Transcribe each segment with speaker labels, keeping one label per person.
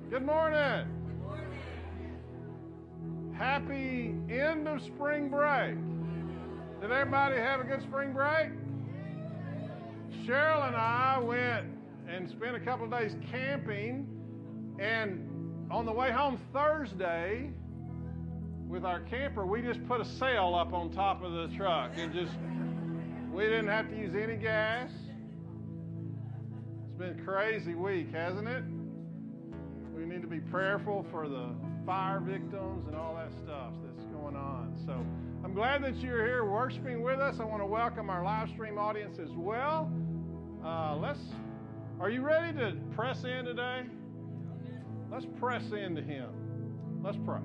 Speaker 1: Good morning. Happy end of spring break. Did everybody have a good spring break? Cheryl and I went and spent a couple of days camping, and on the way home Thursday with our camper, we just put a sail up on top of the truck and we didn't have to use any gas. It's been a crazy week, hasn't it? We need to be prayerful for the fire victims and all that stuff that's going on. So I'm glad that you're here worshiping with us. I want to welcome our live stream audience as well. Are you ready to press in today? Let's press into Him. Let's pray.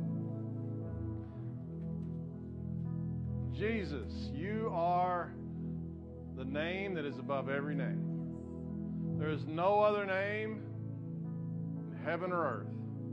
Speaker 1: Jesus, you are the name that is above every name. There is no other name in heaven or earth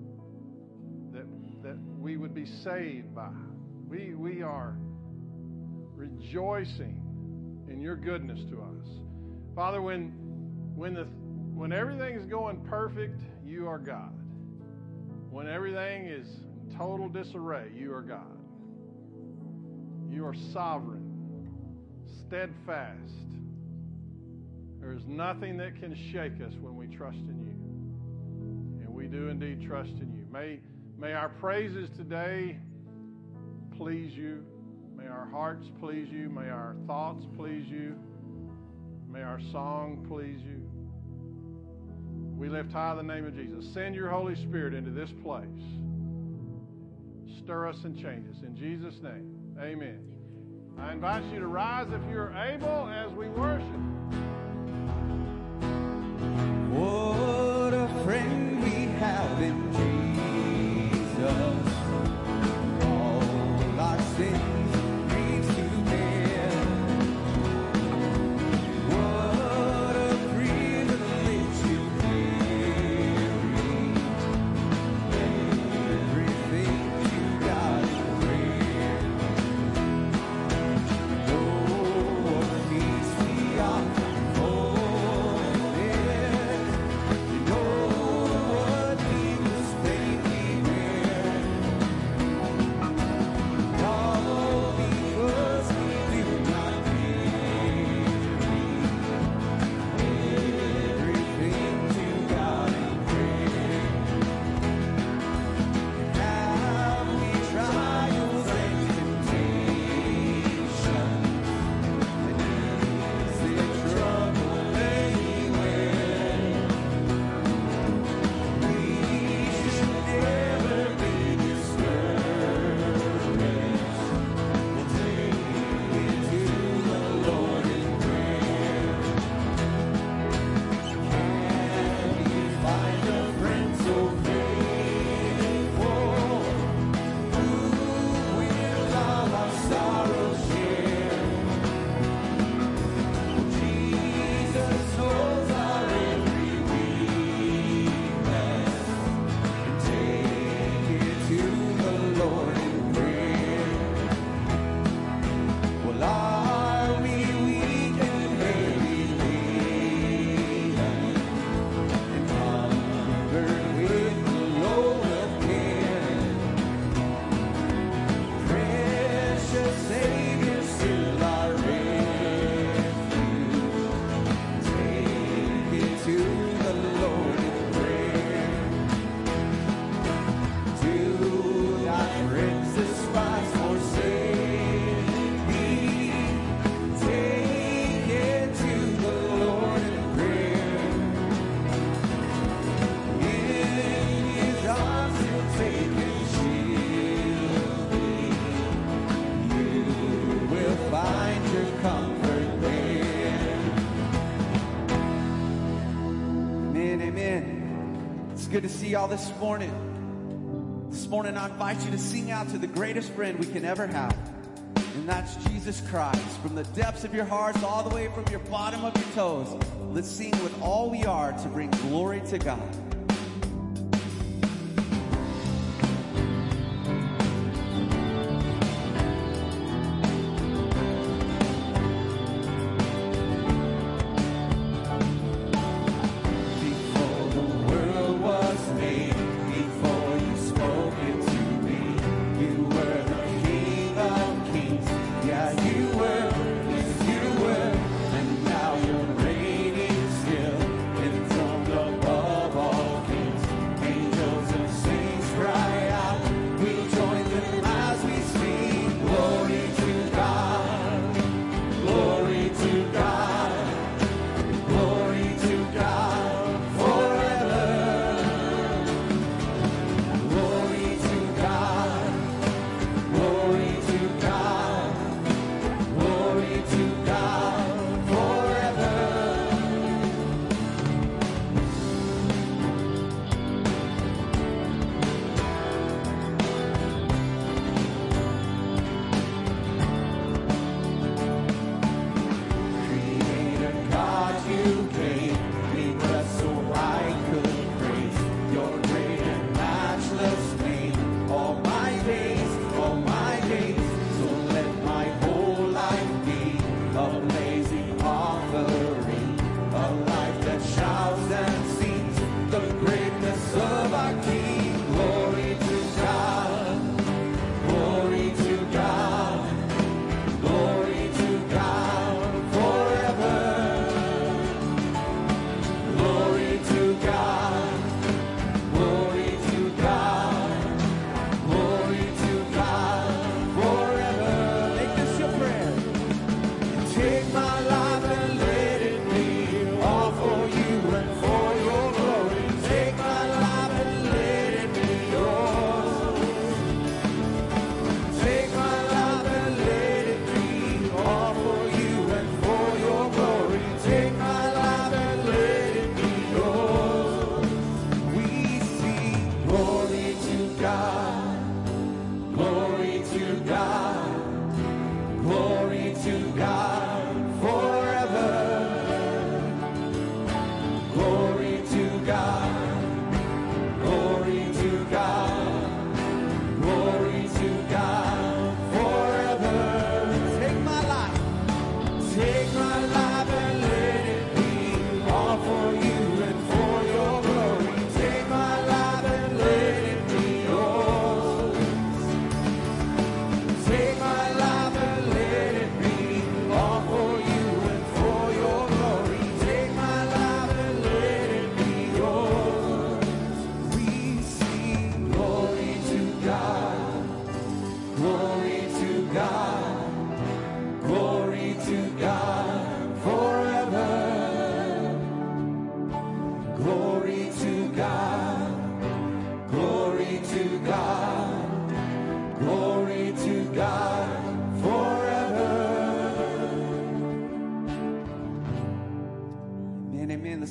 Speaker 1: that we would be saved by. We are rejoicing in your goodness to us. Father, when everything is going perfect, you are God. When everything is in total disarray, you are God. You are sovereign, steadfast. There is nothing that can shake us when we trust in you. And we do indeed trust in you. May our praises today please you. May our hearts please you. May our thoughts please you. May our song please you. We lift high the name of Jesus. Send your Holy Spirit into this place. Stir us and change us. In Jesus' name, amen. I invite you to rise if you're able as we worship.
Speaker 2: What a friend we have in Jesus. All our sins griefs to bear. What a privilege to carry everything to God in prayer. Oh, what peace we offer. Good to see y'all this morning. This morning I invite you to sing out to the greatest friend we can ever have. And that's Jesus Christ. From the depths of your hearts all the way from your bottom of your toes, let's sing with all we are to bring glory to God. Before the world was made,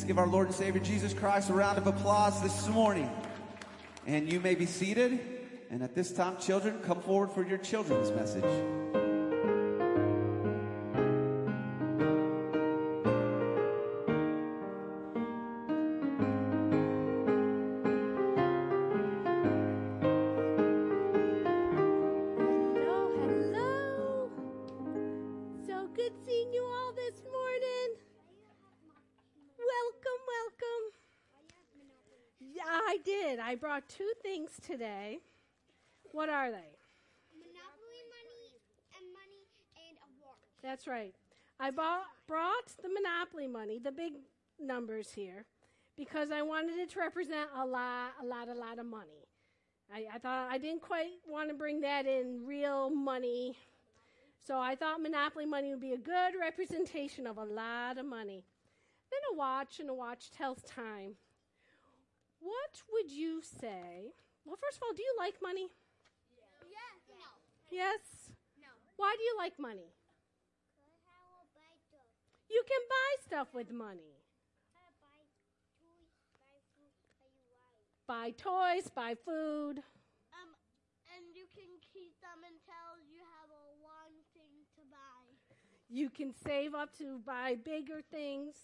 Speaker 2: Let's give our Lord and Savior Jesus Christ a round of applause this morning. And you may be seated. And at this time, children, come forward for your children's message.
Speaker 3: I brought two things today. What are they?
Speaker 4: Monopoly money and a watch.
Speaker 3: That's right. I brought the Monopoly money, the big numbers here, because I wanted it to represent a lot of money. I thought I didn't quite want to bring that in real money, so I thought Monopoly money would be a good representation of a lot of money. Then a watch, and a watch tells time. What would you say? Well, first of all, do you like money?
Speaker 4: Yes. No.
Speaker 3: Yes?
Speaker 4: No.
Speaker 3: Why do you like money?
Speaker 4: Because I will buy stuff.
Speaker 3: You can buy stuff with money.
Speaker 4: Buy toys, buy food,
Speaker 3: Buy toys, buy food.
Speaker 4: And you can keep them until you have a long thing to buy.
Speaker 3: You can save up to buy bigger things.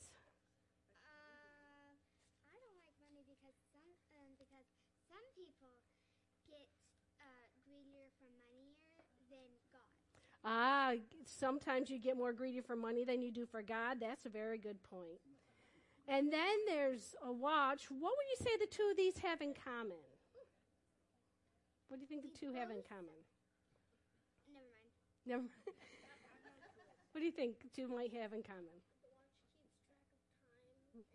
Speaker 4: Some people get greedier for money than God.
Speaker 3: Sometimes you get more greedy for money than you do for God. That's a very good point. And then there's a watch. What would you say the two of these have in common? What do you think the two have in common?
Speaker 4: Never mind.
Speaker 3: What do you think the two might have in common?
Speaker 4: The watch keeps track of time, and it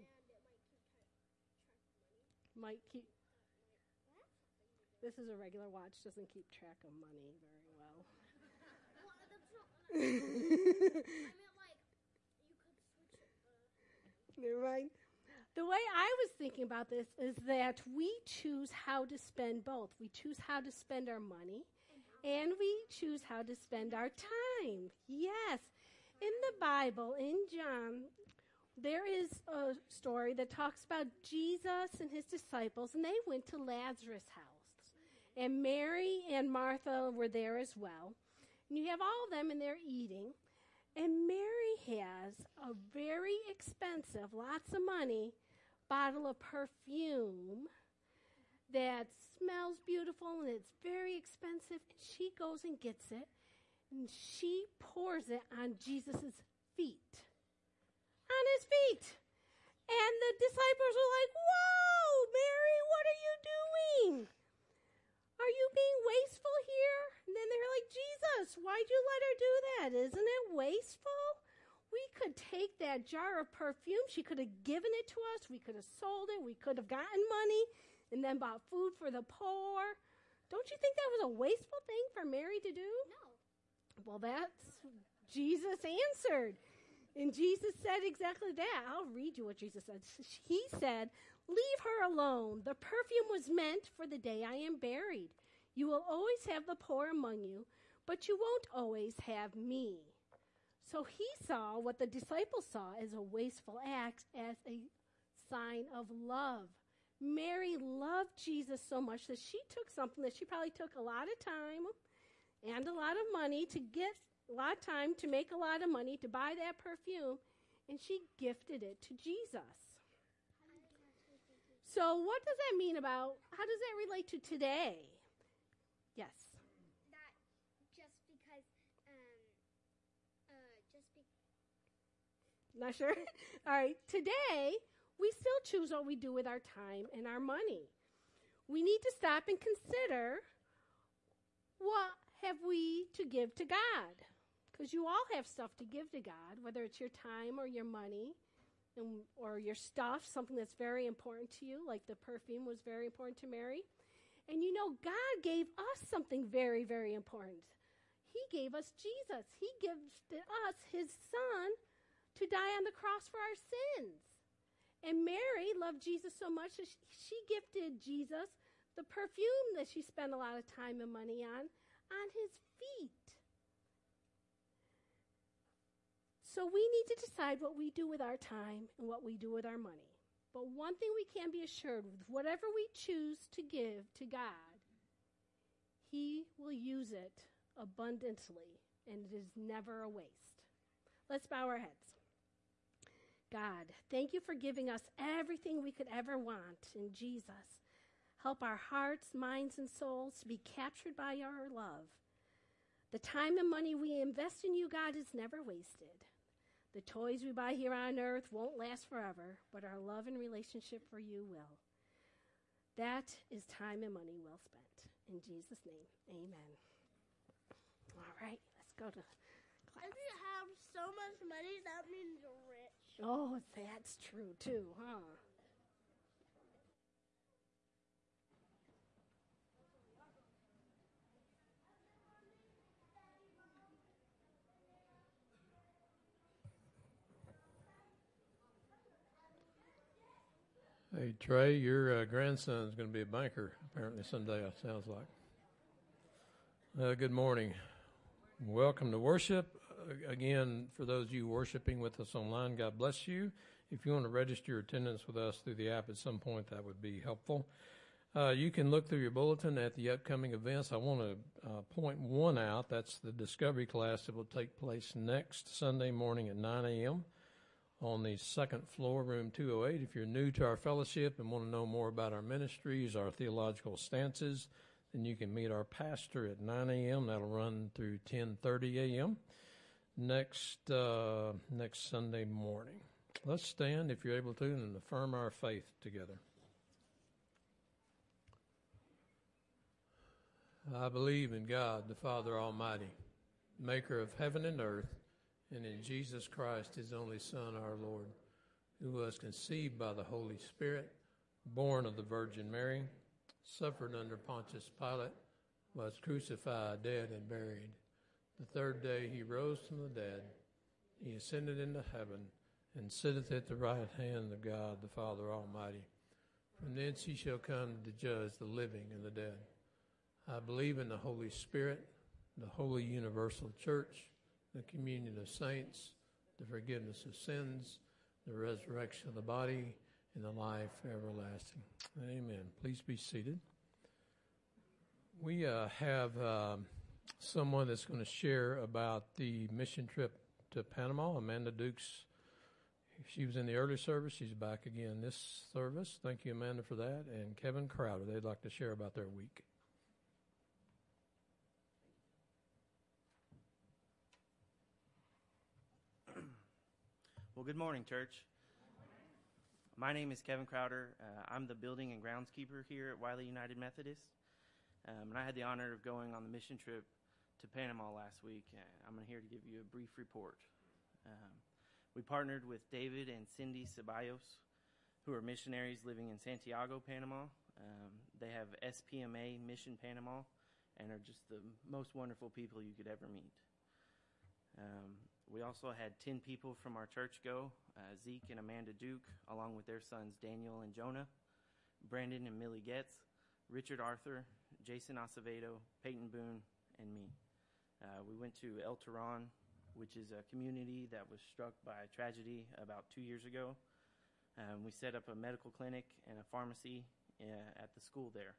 Speaker 3: Might keep. This is a regular watch, doesn't keep track of money very well.
Speaker 4: Well, that's not what I meant. I meant like you could switch it.
Speaker 3: Never mind. The way I was thinking about this is that we choose how to spend both. We choose how to spend our money, and we choose how to spend our time. Yes. In the Bible, in John, there is a story that talks about Jesus and his disciples, and they went to Lazarus' house. And Mary and Martha were there as well. And you have all of them, and they're eating. And Mary has a very expensive, lots of money, bottle of perfume that smells beautiful, and it's very expensive. And she goes and gets it, and she pours it on Jesus' feet. On his feet. And the disciples were like, "Whoa, Mary, what are you doing? Are you being wasteful here?" And then they're like, "Jesus, why'd you let her do that? Isn't it wasteful? We could take that jar of perfume. She could have given it to us. We could have sold it. We could have gotten money and then bought food for the poor. Don't you think that was a wasteful thing for Mary to do?"
Speaker 4: No.
Speaker 3: Well, that's Jesus answered. And Jesus said exactly that. I'll read you what Jesus said. He said, "Leave her alone. The perfume was meant for the day I am buried. You will always have the poor among you, but you won't always have me." So he saw what the disciples saw as a wasteful act, as a sign of love. Mary loved Jesus so much that she took something that she probably took a lot of time and a lot of money to get a lot of time to make a lot of money to buy that perfume, and she gifted it to Jesus. So what does that mean about, how does that relate to today? Yes.
Speaker 4: That just because,
Speaker 3: Not sure? All right. Today, we still choose what we do with our time and our money. We need to stop and consider, what have we to give to God? Because you all have stuff to give to God, whether it's your time or your money or your stuff, something that's very important to you, like the perfume was very important to Mary. And you know, God gave us something very, very important. He gave us Jesus. He gifted us his son to die on the cross for our sins. And Mary loved Jesus so much that she gifted Jesus the perfume that she spent a lot of time and money on his feet. So we need to decide what we do with our time and what we do with our money. But one thing we can be assured with whatever we choose to give to God, He will use it abundantly, and it is never a waste. Let's bow our heads. God, thank you for giving us everything we could ever want in Jesus. Help our hearts, minds, and souls to be captured by your love. The time and money we invest in you, God, is never wasted. The toys we buy here on earth won't last forever, but our love and relationship for you will. That is time and money well spent. In Jesus' name, amen. All right, let's go to class.
Speaker 4: If you have so much money, that means you're rich.
Speaker 3: Oh, that's true too, huh?
Speaker 5: Hey, Trey, your grandson's going to be a banker apparently someday, it sounds like. Good morning. Welcome to worship. Again, for those of you worshiping with us online, God bless you. If you want to register your attendance with us through the app at some point, that would be helpful. You can look through your bulletin at the upcoming events. I want to point one out. That's the Discovery class that will take place next Sunday morning at 9 a.m. on the second floor, room 208. If you're new to our fellowship and want to know more about our ministries, our theological stances, then you can meet our pastor at 9 a.m. That'll run through 10:30 a.m. next Sunday morning. Let's stand, if you're able to, and affirm our faith together. I believe in God, the Father Almighty, maker of heaven and earth, and in Jesus Christ, his only Son, our Lord, who was conceived by the Holy Spirit, born of the Virgin Mary, suffered under Pontius Pilate, was crucified, dead, and buried. The third day he rose from the dead. He ascended into heaven and sitteth at the right hand of God, the Father Almighty. From thence he shall come to judge the living and the dead. I believe in the Holy Spirit, the holy universal church, the communion of saints, the forgiveness of sins, the resurrection of the body, and the life everlasting. Amen. Please be seated. We have someone that's going to share about the mission trip to Panama. Amanda Dukes, she was in the early service. She's back again this service. Thank you, Amanda, for that. And Kevin Crowder, they'd like to share about their week.
Speaker 6: Well, good morning, church. My name is Kevin Crowder. I'm the building and groundskeeper here at Wiley United Methodist. And I had the honor of going on the mission trip to Panama last week. I'm here to give you a brief report. We partnered with David and Cindy Ceballos, who are missionaries living in Santiago, Panama. They have SPMA Mission Panama and are just the most wonderful people you could ever meet. We also had 10 people from our church go, Zeke and Amanda Duke, along with their sons Daniel and Jonah, Brandon and Millie Getz, Richard Arthur, Jason Acevedo, Peyton Boone, and me. We went to El Terran, which is a community that was struck by a tragedy about 2 years ago. We set up a medical clinic and a pharmacy at the school there.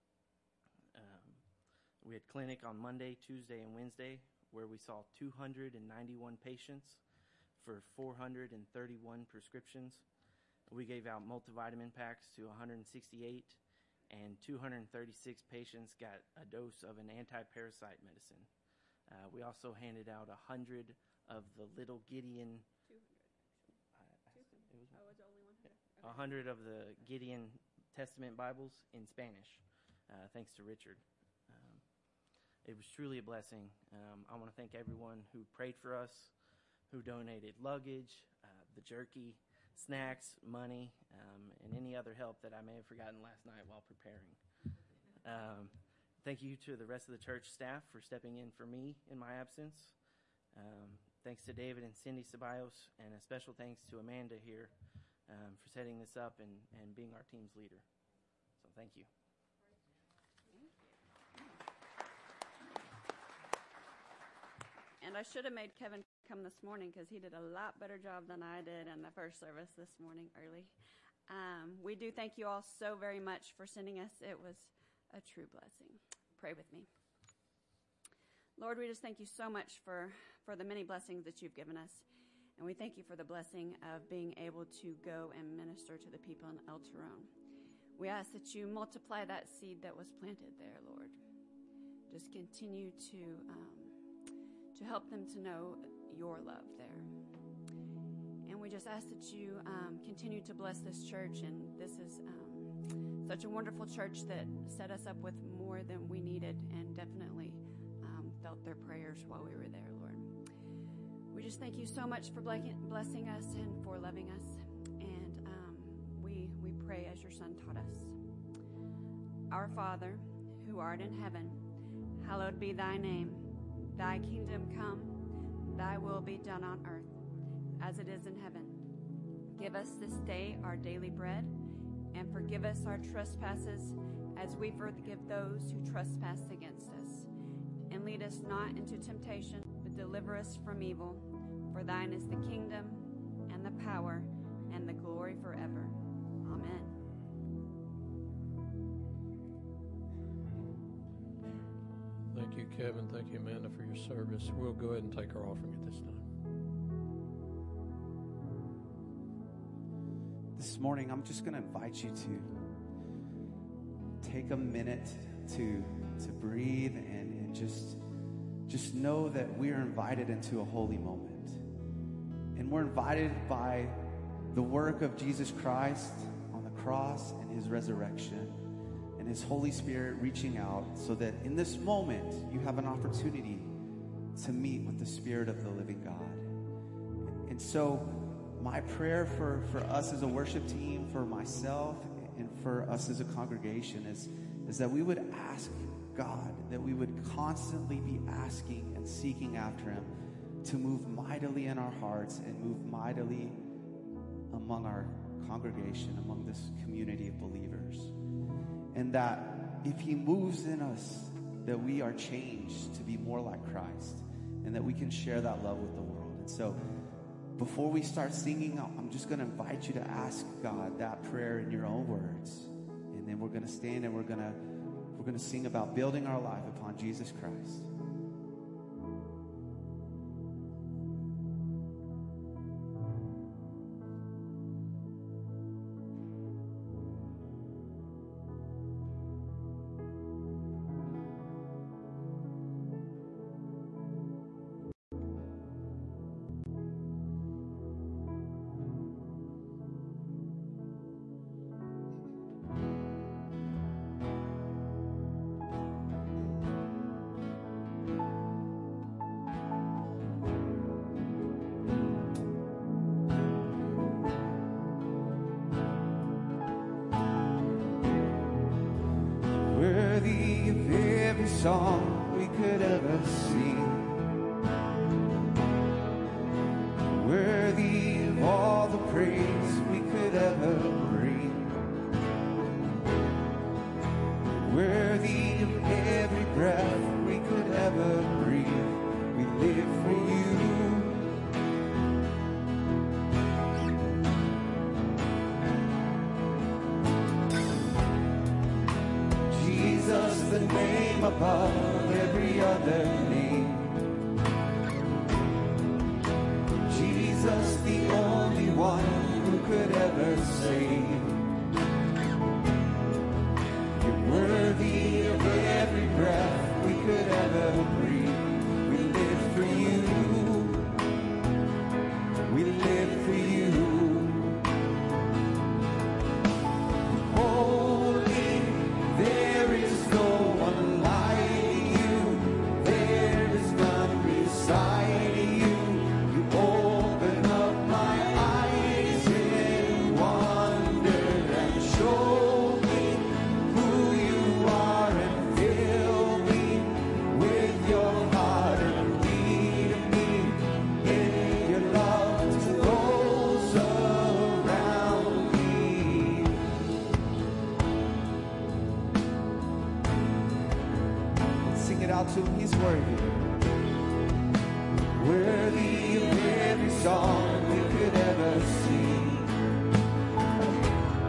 Speaker 6: We had clinic on Monday, Tuesday, and Wednesday, where we saw 291 patients for 431 prescriptions. We gave out multivitamin packs to 168, and 236 patients got a dose of an anti-parasite medicine. We also handed out 100 of the little Gideon. 100 of the Gideon Testament Bibles in Spanish, thanks to Richard. It was truly a blessing. I want to thank everyone who prayed for us, who donated luggage, the jerky, snacks, money, and any other help that I may have forgotten last night while preparing. Thank you to the rest of the church staff for stepping in for me in my absence. Thanks to David and Cindy Ceballos, and a special thanks to Amanda here for setting this up and being our team's leader. So thank you.
Speaker 7: And I should have made Kevin come this morning because he did a lot better job than I did in the first service this morning early. We do thank you all so very much for sending us. It was a true blessing. Pray with me. Lord, we just thank you so much for the many blessings that you've given us. And we thank you for the blessing of being able to go and minister to the people in El Torone. We ask that you multiply that seed that was planted there, Lord. Just continue to help them to know your love there. And we just ask that you continue to bless this church. And this is such a wonderful church that set us up with more than we needed, and definitely felt their prayers while we were there, Lord. We just thank you so much for blessing us and for loving us. And we pray as your Son taught us. Our Father, who art in heaven, hallowed be thy name. Thy kingdom come, thy will be done on earth as it is in heaven. Give us this day our daily bread, and forgive us our trespasses as we forgive those who trespass against us. And lead us not into temptation, but deliver us from evil. For thine is the kingdom, and the power, and the glory forever. Amen.
Speaker 5: Thank you, Kevin. Thank you, Amanda, for your service. We'll go ahead and take our offering at this time.
Speaker 2: This morning, I'm just going to invite you to take a minute to breathe and just know that we are invited into a holy moment. And we're invited by the work of Jesus Christ on the cross and his resurrection and his Holy Spirit reaching out, so that in this moment you have an opportunity to meet with the Spirit of the living God. And so my prayer for us as a worship team, for myself, and for us as a congregation is that we would ask God, that we would constantly be asking and seeking after him to move mightily in our hearts and move mightily among our congregation, among this community of believers. And that if he moves in us, that we are changed to be more like Christ, and that we can share that love with the world. And so before we start singing, I'm just going to invite you to ask God that prayer in your own words. And then we're going to stand and we're going to sing about building our life upon Jesus Christ. Song we could ever sing, worthy of all the praise we could ever bring, worthy of every breath we could ever breathe. We live for you. Jesus, the name above every other name. Jesus, the only one who could ever save. You're worthy of every breath we could ever breathe. We live for you. We live for you. Holy, there is no one like you. There is none beside you. You open up my eyes in wonder and show me who you are, and fill me with your heart and lead me in your love to those around me. Sing it out to him, he's worthy. Worthy of every song we could ever sing.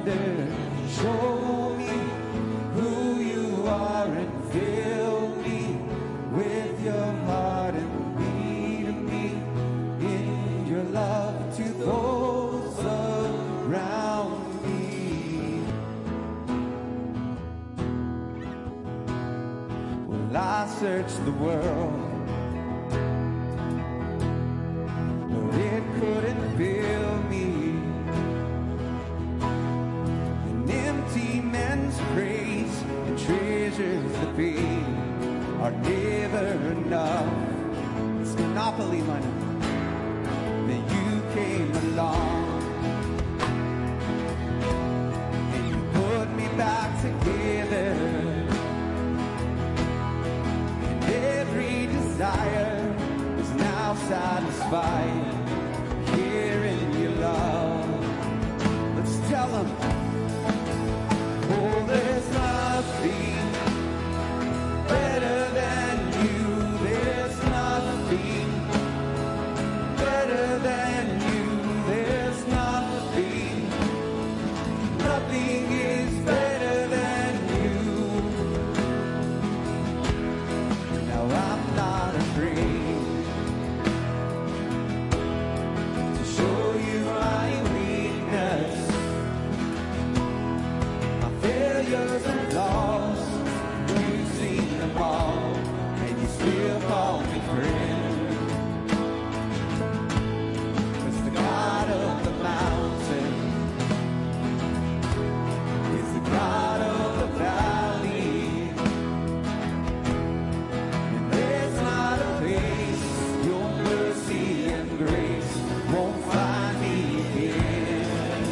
Speaker 2: together. Show me who you are and fill me with your heart and lead me in your love to those around me. Well, I searched the world, but it couldn't fill me. An empty man's praise and treasures that fade are never enough. It's monopoly money. Then you came along and you put me back together, and every desire is now satisfied here in your love. Let's tell them, oh, there's nothing better than you. There's nothing better than you. There's nothing. Nothing is better than you. Now I'm not afraid to show you my weakness, my failures and flaws. You've seen them all, and you still call me friend. 'Cause the God of the mountain is the God of the valley, and there's not a place your mercy and grace won't find me again.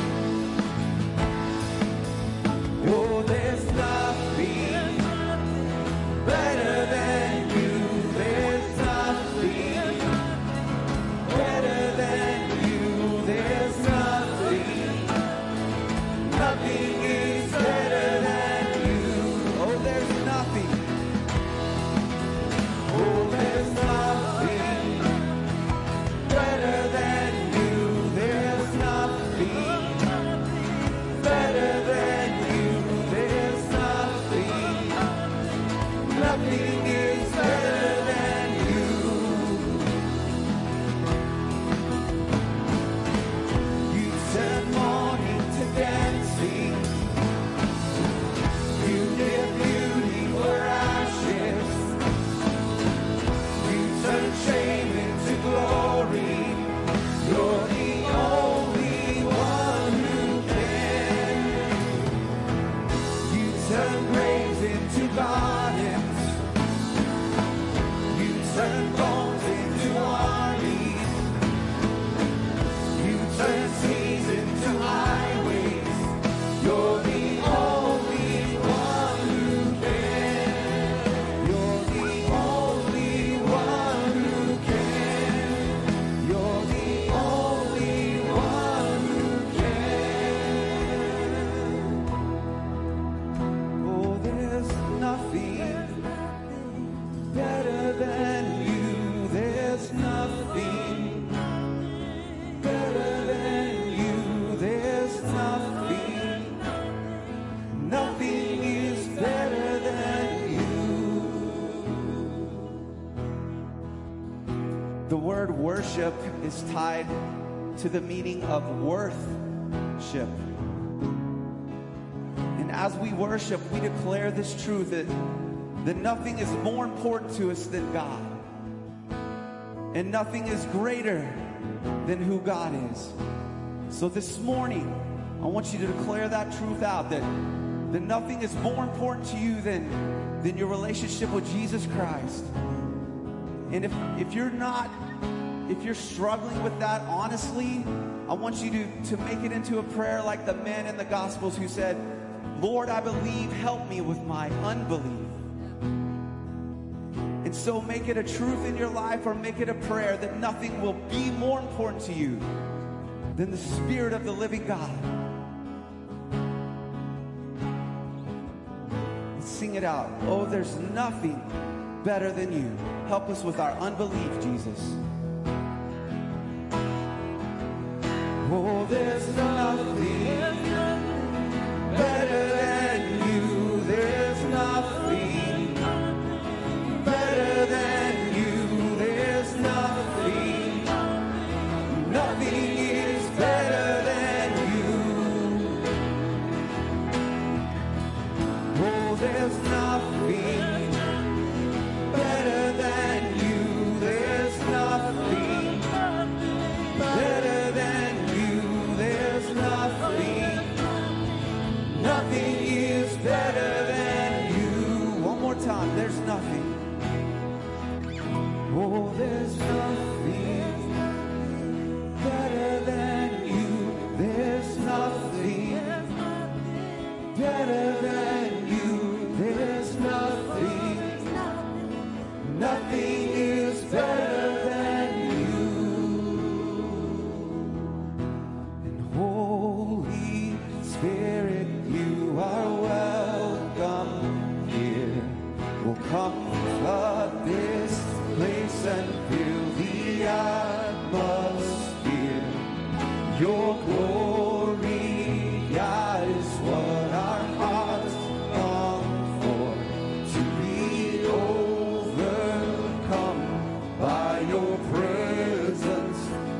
Speaker 2: Oh, there's nothing better than you. There's nothing better than you. There's nothing. Nothing is better than you. Oh, there's nothing. Oh, there's nothing better than you. There's nothing better than you. There's nothing. Nothing is better than you. You turn mourning to dancing. You give beauty for ashes. You turn shame into glory. You're the only one who can. You turn graves into gardens. You turn bones into armies. You turn seas into highways. You're the only one who can. You're the only one who can. You're the only one who can. Oh, there's nothing better than you. There's nothing better than you. There's nothing. Nothing is better than you. The word worship is tied to the meaning of worth-ship. And as we worship, we declare this truth that nothing is more important to us than God. And nothing is greater than who God is. So this morning, I want you to declare that truth out, that nothing is more important to you than your relationship with Jesus Christ. And if you're struggling with that, honestly, I want you to make it into a prayer like the men in the Gospels who said, Lord, I believe, help me with my unbelief. And so make it a truth in your life, or make it a prayer that nothing will be more important to you than the Spirit of the living God. Sing it out. Oh, there's nothing better than you. Help us with our unbelief, Jesus. Oh, there's nothing Nothing is better than you. One more time. There's nothing. Oh, there's nothing better than you. There's nothing better than you. There's nothing. Nothing is better than you. And Holy Spirit, you are welcome here. Will come flood this place and fill the atmosphere. Your glory, God, is what our hearts long for. To be overcome by your presence,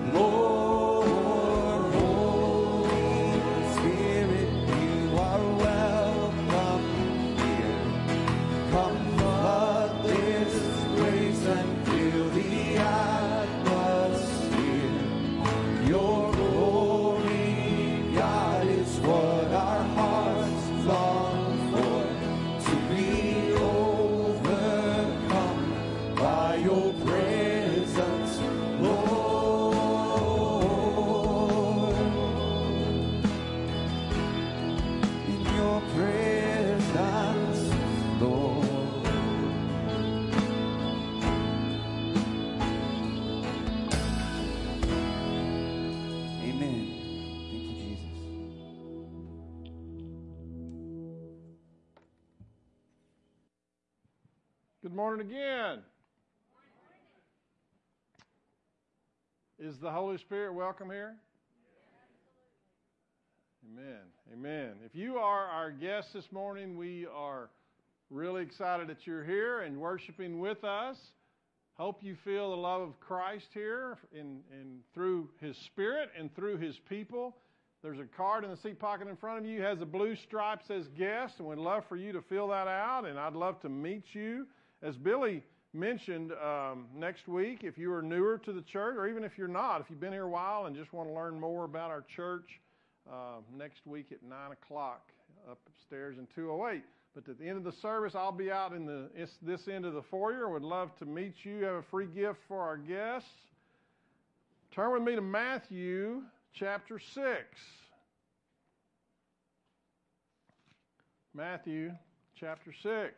Speaker 2: Lord. Holy Spirit, you are welcome here. Come flood this place and fill the atmosphere. Your glory, God, is what our hearts long for. To be overcome by your presence, Lord. In your presence, Lord. Amen. Thank you, Jesus.
Speaker 1: Good morning again. Is the Holy Spirit welcome here? Amen. Amen. If you are our guest this morning, we are really excited that you're here and worshiping with us. Hope you feel the love of Christ here in through His Spirit and through His people. There's a card in the seat pocket in front of you. It has a blue stripe that says guest, and we'd love for you to fill that out, and I'd love to meet you. As Billy mentioned, next week, if you are newer to the church, or even if you're not, if you've been here a while and just want to learn more about our church, next week at 9 o'clock upstairs in 208. But at the end of the service, I'll be out in this end of the foyer. Would love to meet you. Have a free gift for our guests. Turn with me to Matthew chapter 6. Matthew chapter 6.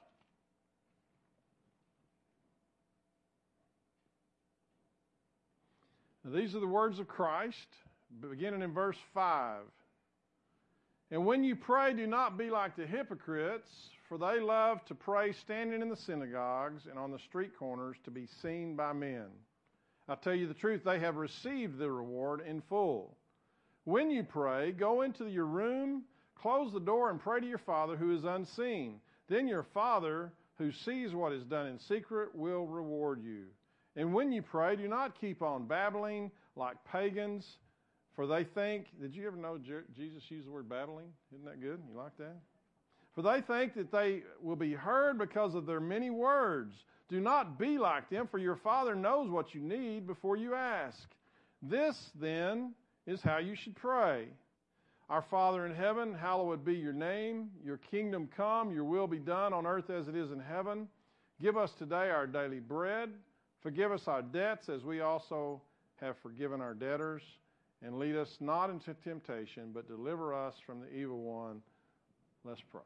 Speaker 1: Now, these are the words of Christ, beginning in verse 5. And when you pray, do not be like the hypocrites, for they love to pray standing in the synagogues and on the street corners to be seen by men. I tell you the truth, they have received the reward in full. When you pray, go into your room, close the door, and pray to your Father who is unseen. Then your Father who sees what is done in secret will reward you. And when you pray, do not keep on babbling like pagans, for they think, did you ever know Jesus used the word babbling? Isn't that good? You like that? For they think that they will be heard because of their many words. Do not be like them, for your Father knows what you need before you ask. This, then, is how you should pray. Our Father in heaven, hallowed be your name. Your kingdom come, your will be done on earth as it is in heaven. Give us today our daily bread. Forgive us our debts as we also have forgiven our debtors. And lead us not into temptation, but deliver us from the evil one. Let's pray.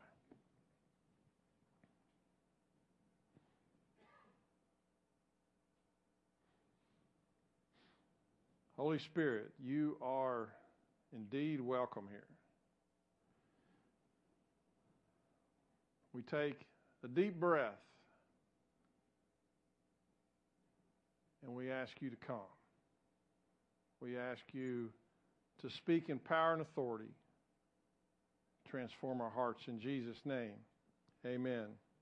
Speaker 1: Holy Spirit, you are indeed welcome here. We take a deep breath and we ask you to come. We ask you to speak in power and authority. Transform our hearts in Jesus' name. Amen.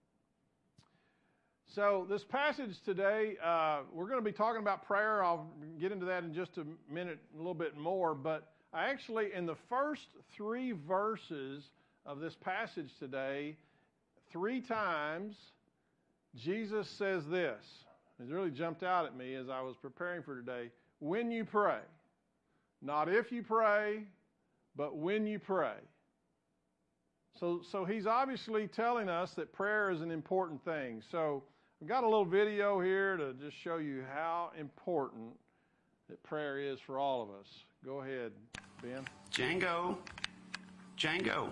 Speaker 1: So this passage today, we're going to be talking about prayer. I'll get into that in just a minute, a little bit more. But I actually, in the first 3 verses of this passage today, 3 times, Jesus says this. It really jumped out at me as I was preparing for today. When you pray. Not if you pray, but when you pray. So he's obviously telling us that prayer is an important thing. So I've got a little video here to just show you how important that prayer is for all of us. Go ahead, Ben.
Speaker 8: Django. Django.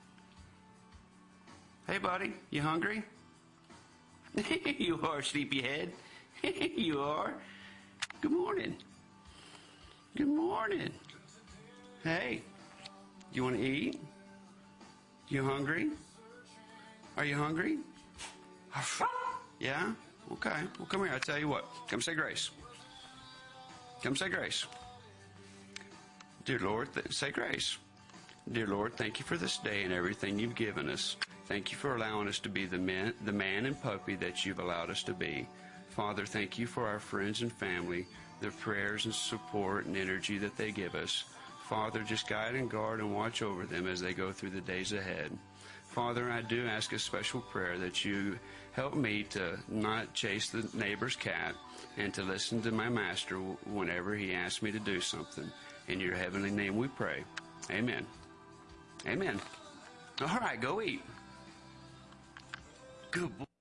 Speaker 8: Hey, buddy. You hungry? You are, sleepyhead. You are. Good morning. Good morning. Hey, you want to eat? You hungry? Are you hungry? Yeah? Okay. Well, come here. I'll tell you what. Come say grace. Come say grace. Dear Lord, say grace. Dear Lord, thank you for this day and everything you've given us. Thank you for allowing us to be the man and puppy that you've allowed us to be. Father, thank you for our friends and family, their prayers and support and energy that they give us. Father, just guide and guard and watch over them as they go through the days ahead. Father, I do ask a special prayer that you help me to not chase the neighbor's cat and to listen to my master whenever he asks me to do something. In your heavenly name we pray. Amen. Amen. All right, go eat. Good boy.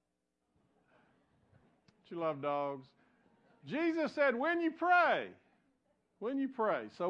Speaker 1: You love dogs. Jesus said, when you pray. When you pray. So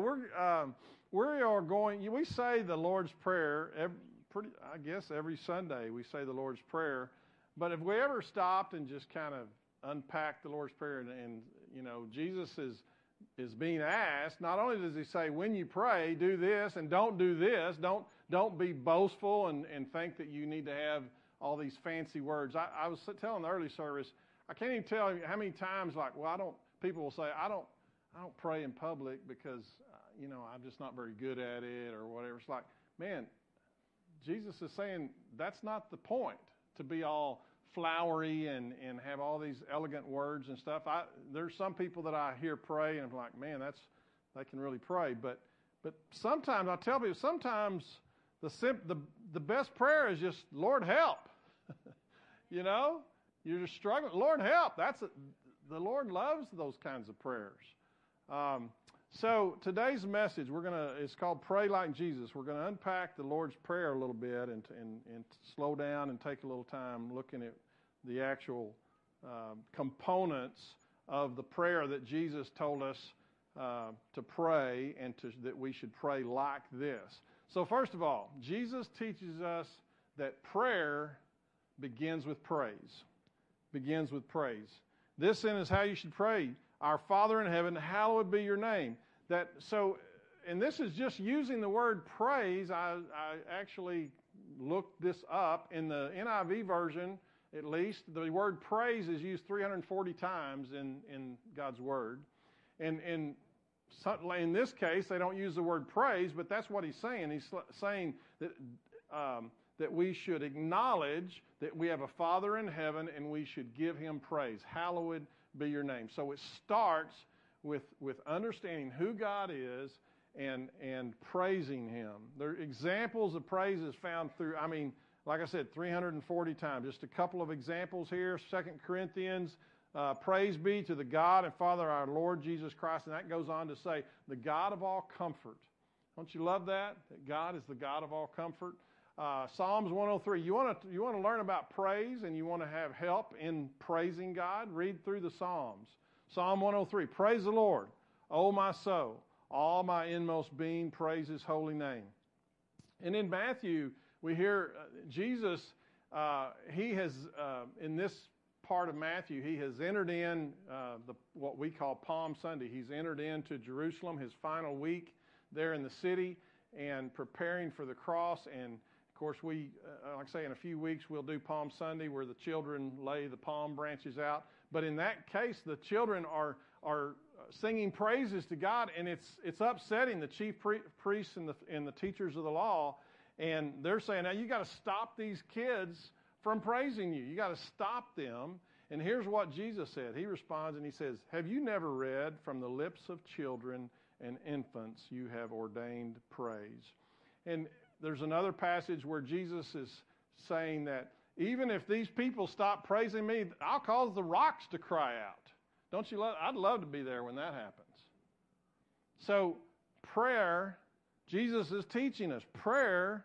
Speaker 1: we say the Lord's Prayer every Sunday we say the Lord's Prayer. But if we ever stopped and just kind of unpacked the Lord's Prayer and Jesus is being asked, not only does he say, when you pray, do this and don't do this. Don't be boastful and think that you need to have all these fancy words. I was telling the early service, I can't even tell you how many times people will say, I don't pray in public because, I'm just not very good at it or whatever. It's like, man, Jesus is saying that's not the point, to be all flowery and have all these elegant words and stuff. There's some people that I hear pray and I'm like, man, they can really pray. But sometimes I tell people, sometimes the best prayer is just, Lord, help. You're just struggling. Lord, help. The Lord loves those kinds of prayers. So today's message, it's called Pray Like Jesus. We're going to unpack the Lord's Prayer a little bit and slow down and take a little time looking at the actual components of the prayer that Jesus told us to pray and that we should pray like this. So first of all, Jesus teaches us that prayer begins with praise. Begins with praise. This then is how you should pray. Our Father in heaven, hallowed be your name. And this is just using the word praise. I actually looked this up. In the NIV version, at least, the word praise is used 340 times in God's Word. And in this case, they don't use the word praise, but that's what he's saying. He's saying that we should acknowledge that we have a Father in heaven and we should give him praise. Hallowed be your name. So it starts with understanding who God is and praising him. There are examples of praises found through, like I said, 340 times. Just a couple of examples here. 2 Corinthians, praise be to the God and Father our Lord Jesus Christ. And that goes on to say, the God of all comfort. Don't you love that? That God is the God of all comfort. Psalms 103. You want to learn about praise and you want to have help in praising God? Read through the Psalms. Psalm 103. Praise the Lord, O my soul. All my inmost being, praise his holy name. And in Matthew, we hear Jesus, he has, in this part of Matthew, he has entered in what we call Palm Sunday. He's entered into Jerusalem, his final week there in the city, and preparing for the cross. And of course, like I say, in a few weeks, we'll do Palm Sunday where the children lay the palm branches out. But in that case, the children are singing praises to God, and it's upsetting the chief priests and the teachers of the law. And they're saying, now you got to stop these kids from praising you. You got to stop them. And here's what Jesus said. He responds and he says, have you never read, from the lips of children and infants you have ordained praise? And there's another passage where Jesus is saying that even if these people stop praising me, I'll cause the rocks to cry out. Don't you love? I'd love to be there when that happens. So prayer, Jesus is teaching us, prayer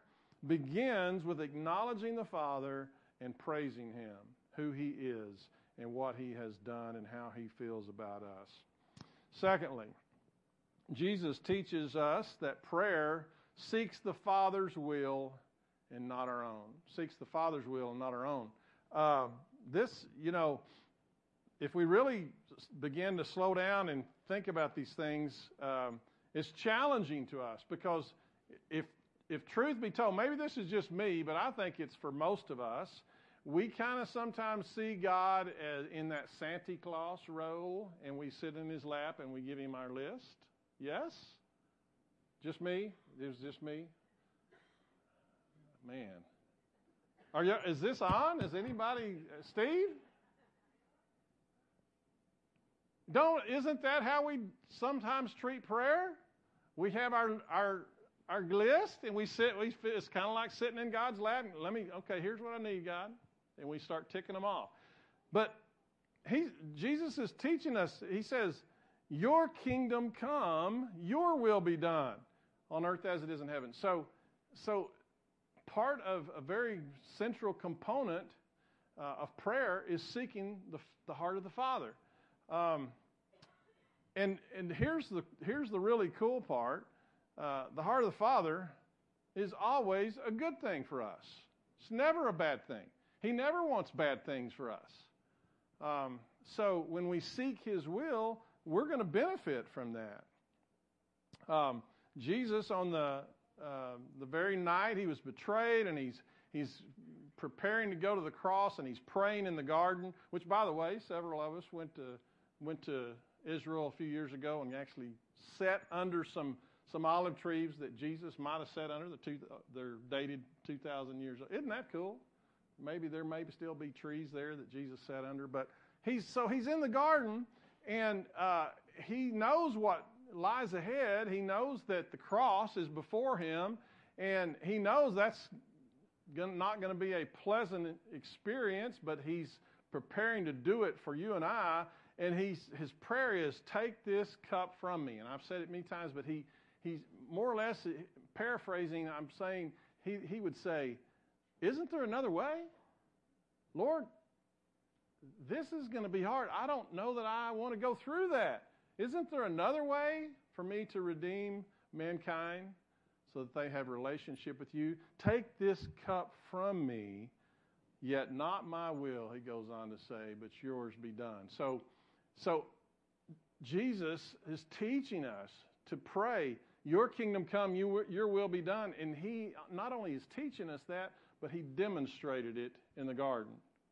Speaker 1: begins with acknowledging the Father and praising Him, who He is and what He has done and how He feels about us. Secondly, Jesus teaches us that prayer seeks the Father's will and not our own. Seeks the Father's will and not our own. If we really begin to slow down and think about these things, it's challenging to us, because if truth be told, maybe this is just me, but I think it's for most of us, we kind of sometimes see God as in that Santa Claus role, and we sit in His lap and we give Him our list. Yes? Just me? It was just me? Man. Is this on? Is anybody... Steve? Isn't that how we sometimes treat prayer? We have our list, and it's kind of like sitting in God's lap. Here's what I need, God. And we start ticking them off. But Jesus is teaching us, He says, your kingdom come, your will be done on earth as it is in heaven. So part of a very central component of prayer is seeking the heart of the Father. And here's the really cool part. The heart of the Father is always a good thing for us. It's never a bad thing. He never wants bad things for us. So when we seek His will, we're going to benefit from that. Jesus, on the very night He was betrayed, and he's preparing to go to the cross, and He's praying in the garden. Which, by the way, several of us went to Israel a few years ago and actually sat under some olive trees that Jesus might have sat under. They're dated 2,000 years old. Isn't that cool? Maybe there may still be trees there that Jesus sat under. But he's in the garden, and He knows what lies ahead. He knows that the cross is before Him, and He knows that's not going to be a pleasant experience, but He's preparing to do it for you and I. And his prayer is, take this cup from me. And I've said it many times, but he's more or less paraphrasing. I'm saying he would say, isn't there another way? Lord, this is going to be hard. I don't know that I want to go through that. Isn't there another way for me to redeem mankind so that they have a relationship with you? Take this cup from me, yet not my will, He goes on to say, but yours be done. So Jesus is teaching us to pray, your kingdom come, your will be done. And He not only is teaching us that, but He demonstrated it in the garden.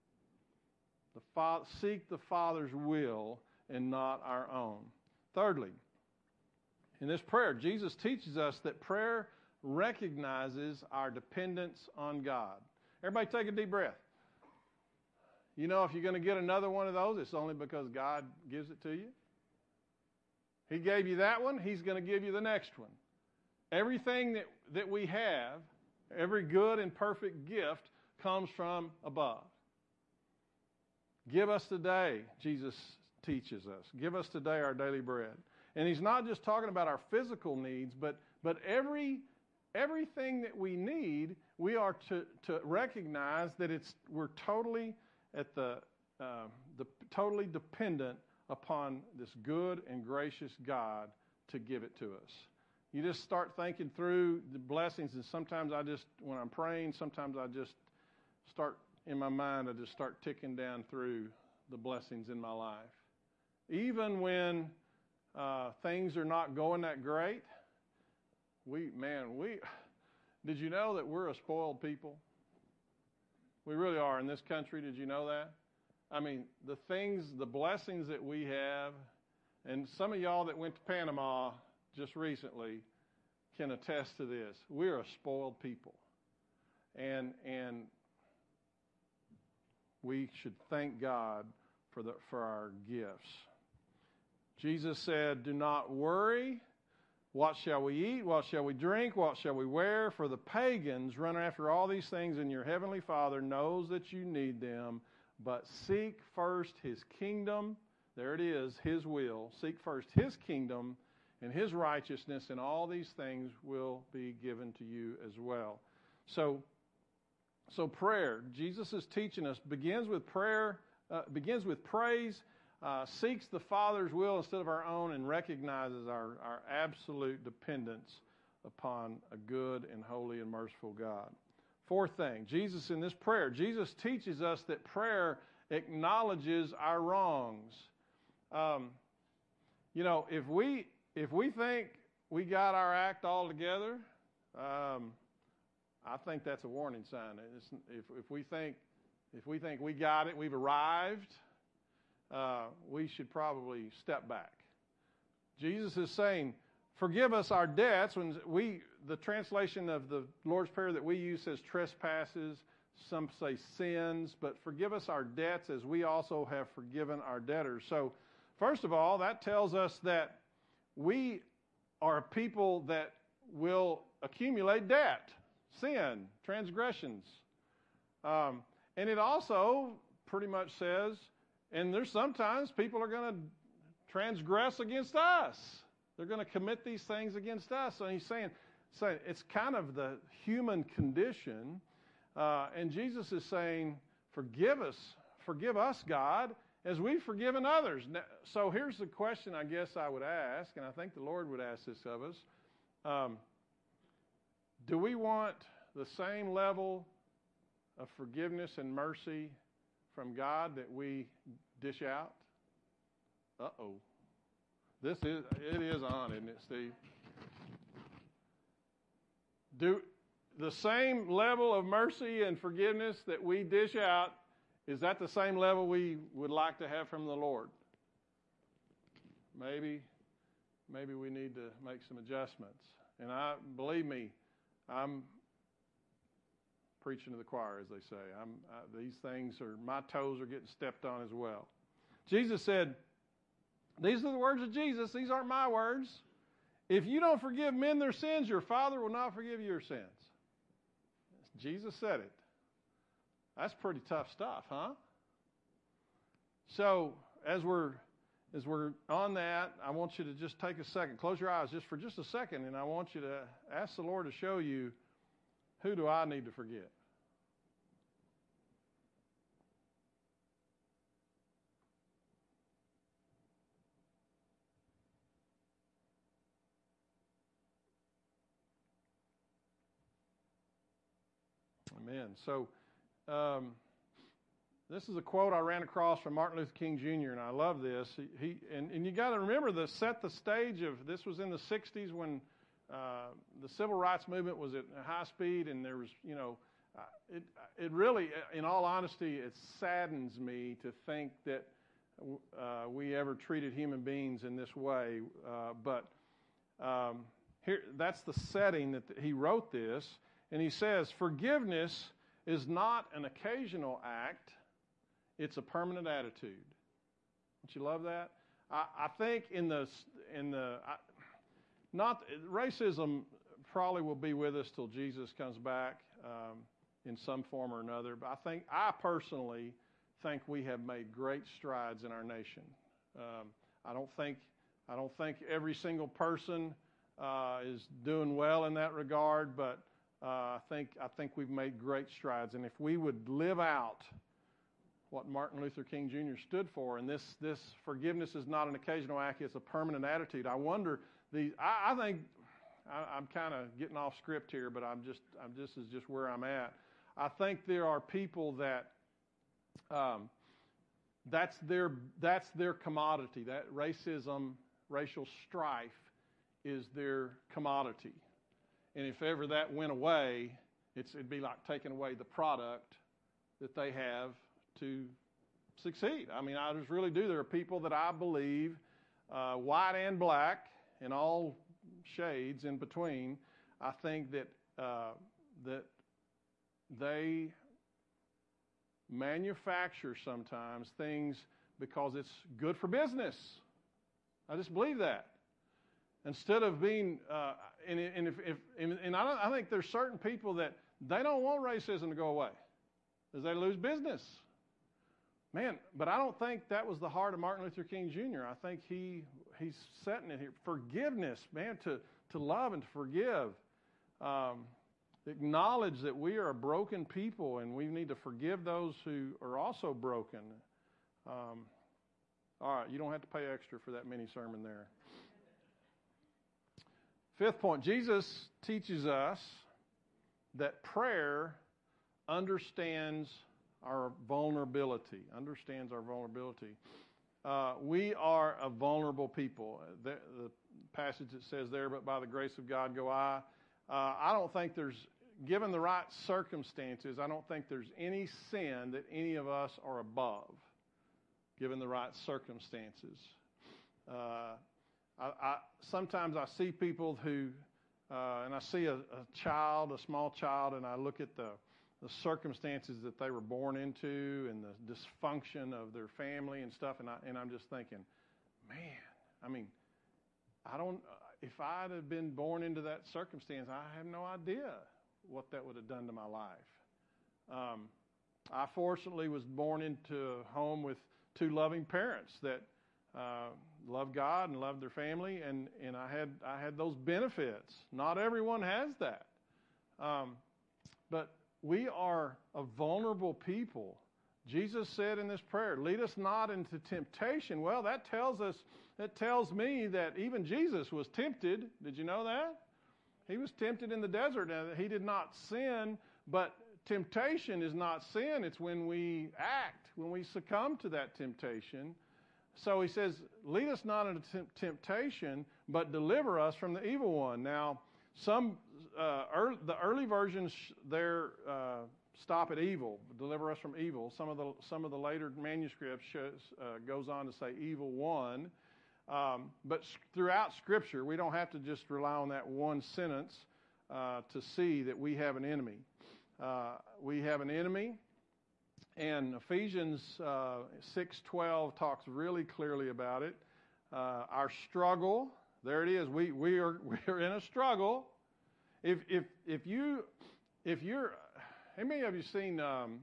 Speaker 1: Seek the Father's will and not our own. Thirdly, in this prayer, Jesus teaches us that prayer recognizes our dependence on God. Everybody take a deep breath. You know, if you're going to get another one of those, it's only because God gives it to you. He gave you that one, He's going to give you the next one. Everything that we have, every good and perfect gift, comes from above. Give us today, Jesus teaches us. Give us today our daily bread. And He's not just talking about our physical needs, but everything that we need, we are to recognize that we're totally totally dependent upon this good and gracious God to give it to us. You just start thinking through the blessings, and sometimes when I'm praying, sometimes I just start, in my mind, I just start ticking down through the blessings in my life. Even when things are not going that great, did you know that we're a spoiled people? We really are in this country. Did you know that? I mean, the blessings that we have, and some of y'all that went to Panama just recently can attest to this. We're a spoiled people. And we should thank God for our gifts. Jesus said, do not worry. What shall we eat? What shall we drink? What shall we wear? For the pagans run after all these things, and your heavenly Father knows that you need them. But seek first His kingdom. There it is, His will. Seek first His kingdom and His righteousness, and all these things will be given to you as well. So prayer, Jesus is teaching us, begins with prayer, begins with praise, seeks the Father's will instead of our own, and recognizes our absolute dependence upon a good and holy and merciful God. Fourth thing, Jesus in this prayer, Jesus teaches us that prayer acknowledges our wrongs. If we think we got our act all together, I think that's a warning sign. If we think we got it, we've arrived, we should probably step back. Jesus is saying, forgive us our debts. The translation of the Lord's Prayer that we use says trespasses, some say sins, but forgive us our debts as we also have forgiven our debtors. So, first of all, that tells us that we are a people that will accumulate debt, sin, transgressions. And it also pretty much says, and there's sometimes people are going to transgress against us. They're going to commit these things against us. So he's saying it's kind of the human condition. And Jesus is saying, forgive us, God, as we've forgiven others. Now, so here's the question I guess I would ask, and I think the Lord would ask this of us. Do we want the same level of forgiveness and mercy from God that we dish out? Uh-oh. It is on, isn't it, Steve? Do the same level of mercy and forgiveness that we dish out, is that the same level we would like to have from the Lord? Maybe we need to make some adjustments. And believe me, I'm preaching to the choir, as they say. These things my toes are getting stepped on as well. Jesus said, these are the words of Jesus. These aren't my words. If you don't forgive men their sins, your Father will not forgive your sins. Jesus said it. That's pretty tough stuff, huh? So as we're on that, I want you to just take a second, close your eyes just for just a second, and I want you to ask the Lord to show you, who do I need to forgive? Amen. So this is a quote I ran across from Martin Luther King Jr., and I love this. And you got to remember set the stage of, this was in the 60s when the civil rights movement was at high speed, and there was, it really, in all honesty, it saddens me to think that we ever treated human beings in this way. But here, that's the setting that he wrote this. And he says, forgiveness is not an occasional act, it's a permanent attitude. Don't you love that? I think racism probably will be with us till Jesus comes back in some form or another. But I personally think we have made great strides in our nation. I don't think every single person is doing well in that regard, but I think we've made great strides. And if we would live out what Martin Luther King Jr. stood for, and this forgiveness is not an occasional act, it's a permanent attitude. I wonder, I think I'm kind of getting off script here, but this is just where I'm at. I think there are people that that's their commodity. That racism, racial strife is their commodity. And if ever that went away, it'd be like taking away the product that they have to succeed. I mean, I just really do. There are people that I believe, white and black, and all shades in between, I think that they manufacture sometimes things because it's good for business. I just believe that. Instead of being, I think there's certain people that they don't want racism to go away, because they lose business. Man, but I don't think that was the heart of Martin Luther King Jr. I think he's setting it here. Forgiveness, man, to love and to forgive. acknowledge that we are a broken people and we need to forgive those who are also broken. All right, you don't have to pay extra for that mini sermon there. Fifth point, Jesus teaches us that prayer understands our vulnerability. We are a vulnerable people. The passage that says there, but by the grace of God go I. I don't think there's, given the right circumstances, I don't think there's any sin that any of us are above, given the right circumstances. Sometimes I see people who, and I see a small child, and I look at the circumstances that they were born into and the dysfunction of their family and stuff, and I'm just thinking, man, if I'd have been born into that circumstance, I have no idea what that would have done to my life. I fortunately was born into a home with two loving parents that loved God and loved their family, and I had those benefits. Not everyone has that. But we are a vulnerable people. Jesus said in this prayer, lead us not into temptation. Well, that tells me that even Jesus was tempted. Did you know that? He was tempted in the desert. Now, he did not sin, but temptation is not sin. It's when we act, when we succumb to that temptation. So he says, lead us not into temptation, but deliver us from the evil one. Now, the early versions there stop at evil, deliver us from evil. Some of the later manuscripts goes on to say evil one. But throughout Scripture, we don't have to just rely on that one sentence to see that we have an enemy. We have an enemy, and Ephesians 6:12 talks really clearly about it. Our struggle, there it is. We are in a struggle. If you're, how many of you seen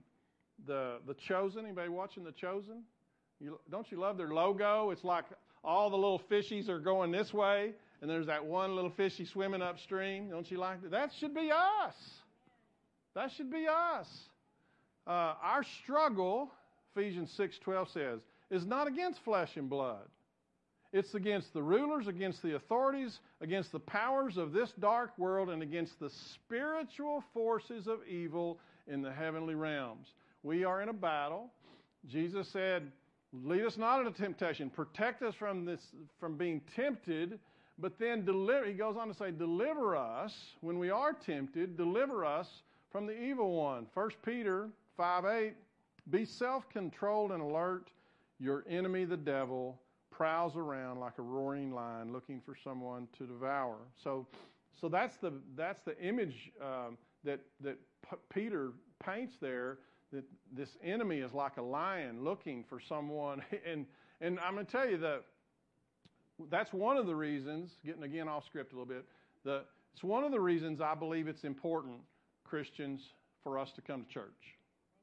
Speaker 1: the Chosen? Anybody watching The Chosen? Don't you love their logo? It's like all the little fishies are going this way, and there's that one little fishy swimming upstream. Don't you like that? That should be us. That should be us. Our struggle, Ephesians 6:12 says, is not against flesh and blood. It's against the rulers, against the authorities, against the powers of this dark world, and against the spiritual forces of evil in the heavenly realms. We are in a battle. Jesus said, lead us not into temptation. Protect us from being tempted, but then he goes on to say, deliver us when we are tempted, deliver us from the evil one. 1 Peter 5:8, be self-controlled and alert. Your enemy, the devil, prowls around like a roaring lion looking for someone to devour. So that's the image that Peter paints there, that this enemy is like a lion looking for someone. And I'm going to tell you that that's one of the reasons, getting again off script a little bit, it's one of the reasons I believe it's important, Christians, for us to come to church.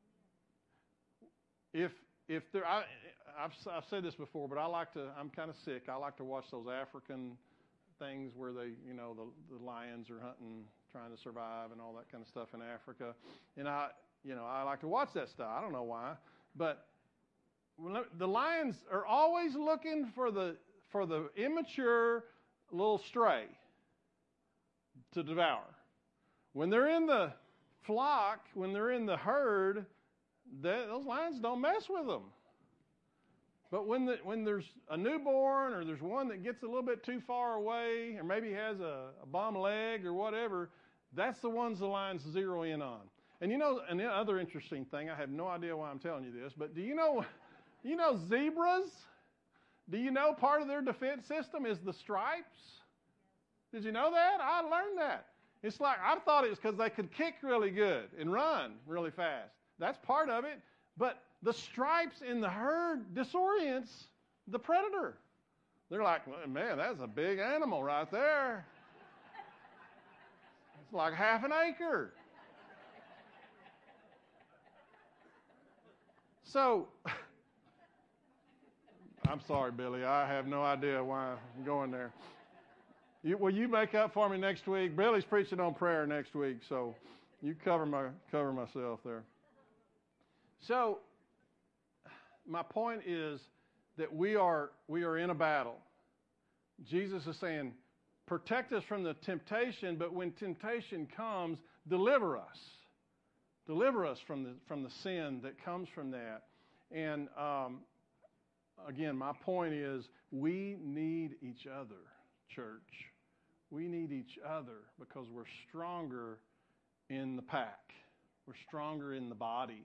Speaker 1: I've said this before, but I'm kind of sick. I like to watch those African things where the lions are hunting, trying to survive and all that kind of stuff in Africa. And I like to watch that stuff. I don't know why, but the lions are always looking for the immature little stray to devour. When they're in the flock, when they're in the herd, those lions don't mess with them. But when there's a newborn, or there's one that gets a little bit too far away, or maybe has a bum leg or whatever, that's the ones the lions zero in on. And and the other interesting thing, I have no idea why I'm telling you this, but do you know zebras? Do you know part of their defense system is the stripes? Did you know that? I learned that. It's like, I thought it was because they could kick really good and run really fast. That's part of it. But the stripes in the herd disorients the predator. They're like, man, that's a big animal right there. It's like half an acre. So, I'm sorry, Billy. I have no idea why I'm going there. Will you make up for me next week? Billy's preaching on prayer next week, so you cover myself there. So, my point is that we are in a battle. Jesus is saying, protect us from the temptation, but when temptation comes, deliver us. Deliver us from the sin that comes from that. And again, my point is we need each other, church. We need each other because we're stronger in the pack. We're stronger in the body.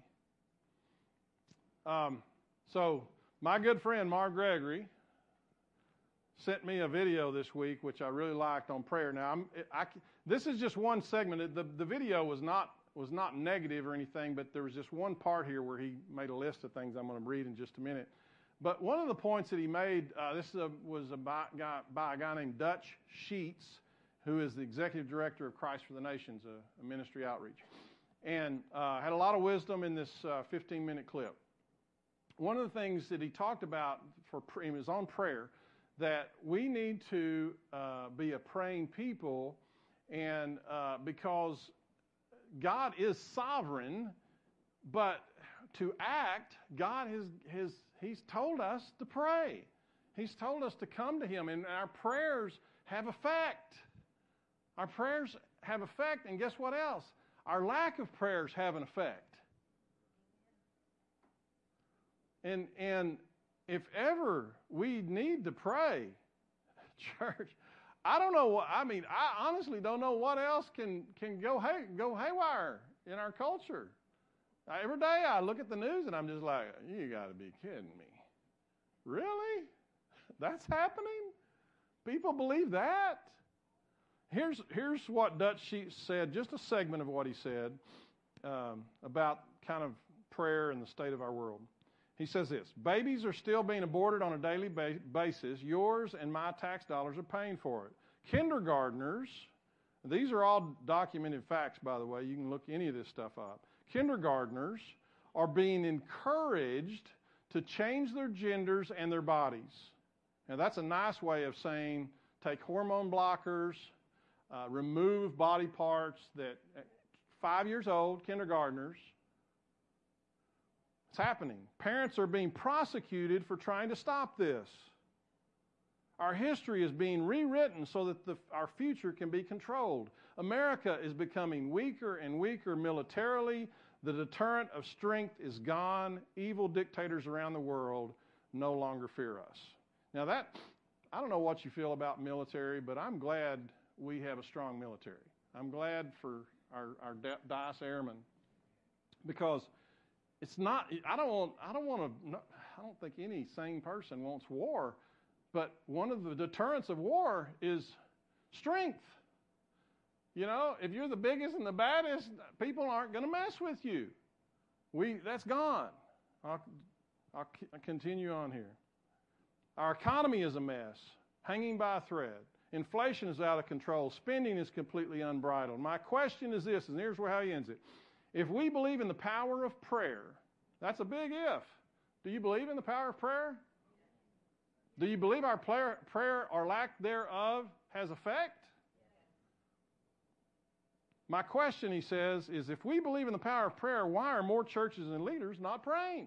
Speaker 1: So my good friend Mark Gregory sent me a video this week, which I really liked on prayer. Now, this is just one segment. The video was not negative or anything, but there was just one part here where he made a list of things I'm going to read in just a minute. But one of the points that he made, was by a guy named Dutch Sheets, who is the executive director of Christ for the Nations, a ministry outreach, and had a lot of wisdom in this 15-minute clip. One of the things that he talked about he was on prayer, that we need to be a praying people, and because God is sovereign, but to act, God He's told us to pray. He's told us to come to Him, and our prayers have effect. Our prayers have effect, and guess what else? Our lack of prayers have an effect. And if ever we need to pray, church, I don't know I honestly don't know what else can go haywire in our culture. Every day I look at the news and I'm just like, you got to be kidding me. Really? That's happening? People believe that? Here's what Dutch Sheets said, just a segment of what he said about kind of prayer and the state of our world. He says this: babies are still being aborted on a daily basis. Yours and my tax dollars are paying for it. Kindergartners, these are all documented facts, by the way. You can look any of this stuff up. Kindergartners are being encouraged to change their genders and their bodies. Now, that's a nice way of saying take hormone blockers, remove body parts that 5 years old, kindergartners. It's happening. Parents are being prosecuted for trying to stop this. Our history is being rewritten so that our future can be controlled. America is becoming weaker and weaker militarily. The deterrent of strength is gone. Evil dictators around the world no longer fear us. Now I don't know what you feel about military, but I'm glad we have a strong military. I'm glad for our DICE airmen, because it's not. I don't think any sane person wants war, but one of the deterrents of war is strength. You know, if you're the biggest and the baddest, people aren't going to mess with you. That's gone. I'll continue on here. Our economy is a mess, hanging by a thread. Inflation is out of control. Spending is completely unbridled. My question is this, and here's how he ends it. If we believe in the power of prayer, that's a big if. Do you believe in the power of prayer? Do you believe our prayer or lack thereof has effect? My question, he says, is if we believe in the power of prayer, why are more churches and leaders not praying?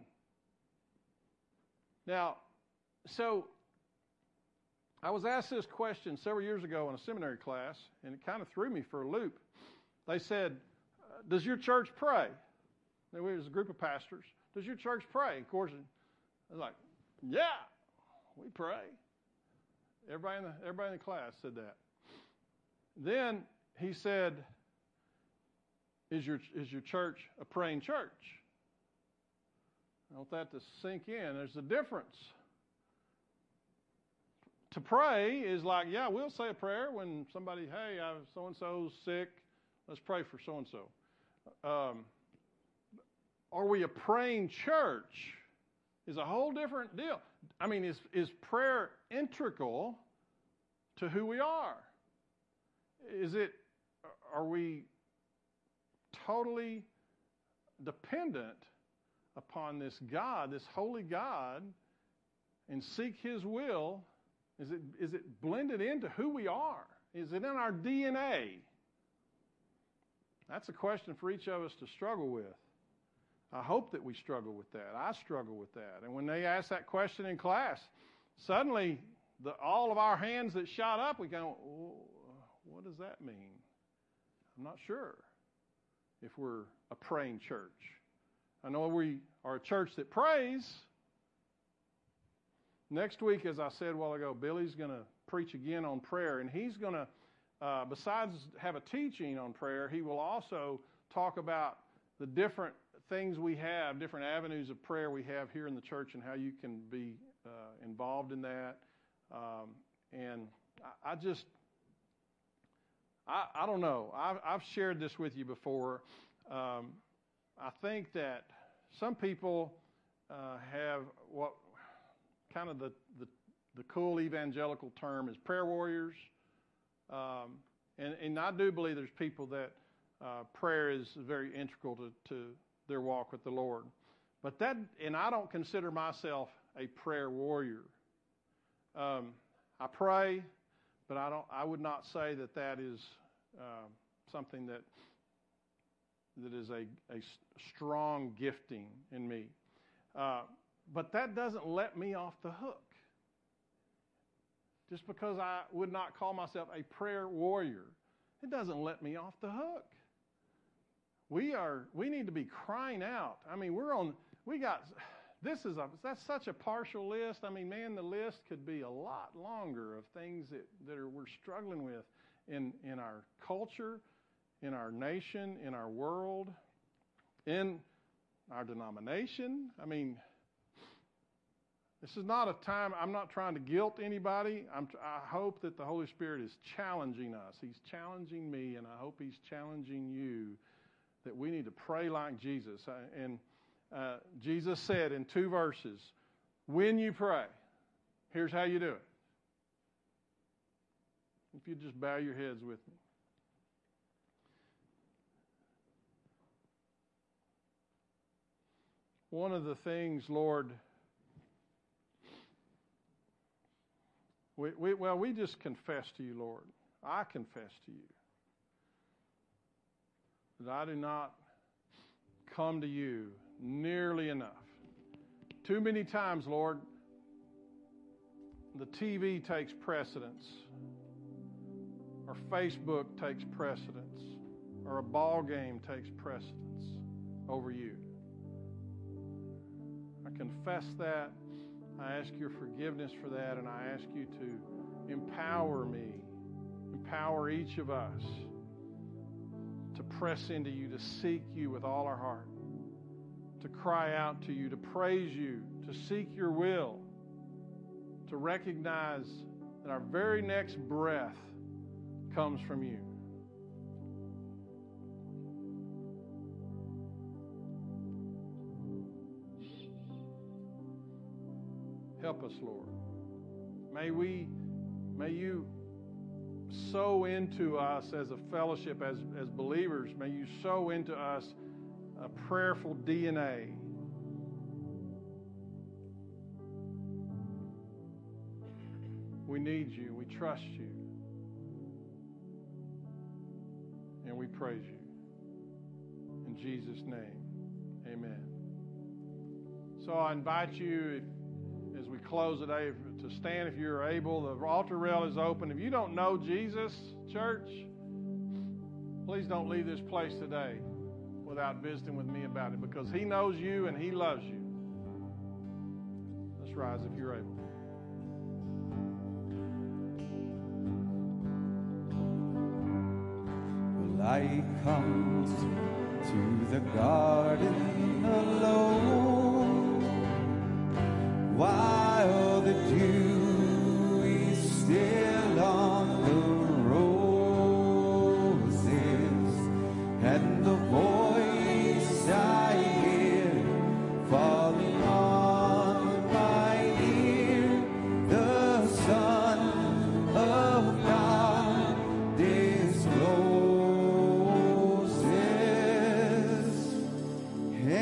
Speaker 1: Now, so I was asked this question several years ago in a seminary class, and it kind of threw me for a loop. They said, does your church pray? There was a group of pastors. Does your church pray? Of course, I was like, yeah, we pray. Everybody in the class said that. Then he said, is your church a praying church? I want that to sink in. There's a difference. To pray is like, yeah, we'll say a prayer when somebody, hey, so-and-so's sick, let's pray for so-and-so. Are we a praying church is a whole different deal. I mean, is prayer integral to who we are? Are we totally dependent upon this God, this holy God, and seek His will? Is it blended into who we are? Is it in our DNA? That's a question for each of us to struggle with. I hope that we struggle with that. I struggle with that. And when they ask that question in class, suddenly all of our hands that shot up, we go, what does that mean? I'm not sure if we're a praying church. I know we are a church that prays. Next week, as I said a while ago, Billy's going to preach again on prayer, and he's going to, besides have a teaching on prayer, he will also talk about the different things we have, different avenues of prayer we have here in the church and how you can be involved in that. And I don't know. I've shared this with you before. I think that some people have what kind of the cool evangelical term is prayer warriors. And I do believe there's people that prayer is very integral to their walk with the Lord. But and I don't consider myself a prayer warrior. I pray, but I would not say that is something that is a strong gifting in me. But that doesn't let me off the hook. Just because I would not call myself a prayer warrior, it doesn't let me off the hook. We need to be crying out. I mean, that's such a partial list. I mean, man, the list could be a lot longer of things that we're struggling with in our culture, in our nation, in our world, in our denomination. I mean, this is not a time, I'm not trying to guilt anybody. I hope that the Holy Spirit is challenging us. He's challenging me, and I hope He's challenging you that we need to pray like Jesus. And Jesus said in 2 verses, when you pray, here's how you do it. If you just bow your heads with me. One of the things, Lord, we just confess to you, Lord. I confess to you that I do not come to you nearly enough. Too many times, Lord, the TV takes precedence, or Facebook takes precedence, or a ball game takes precedence over you. I confess that. I ask your forgiveness for that, and I ask you to empower me, empower each of us to press into you, to seek you with all our heart, to cry out to you, to praise you, to seek your will, to recognize that our very next breath comes from you. Help us, Lord. May you sow into us as a fellowship, as believers, may you sow into us a prayerful DNA. We need you. We trust you. And we praise you. In Jesus' name, amen. So I invite you, as we close today, to stand if you're able. The altar rail is open. If you don't know Jesus, church, please don't leave this place today without visiting with me about it, because He knows you and He loves you. Let's rise if you're able.
Speaker 2: Light comes to the garden alone, while the dew is still on the roses, and the voice I hear falling on my ear, the Son of God discloses.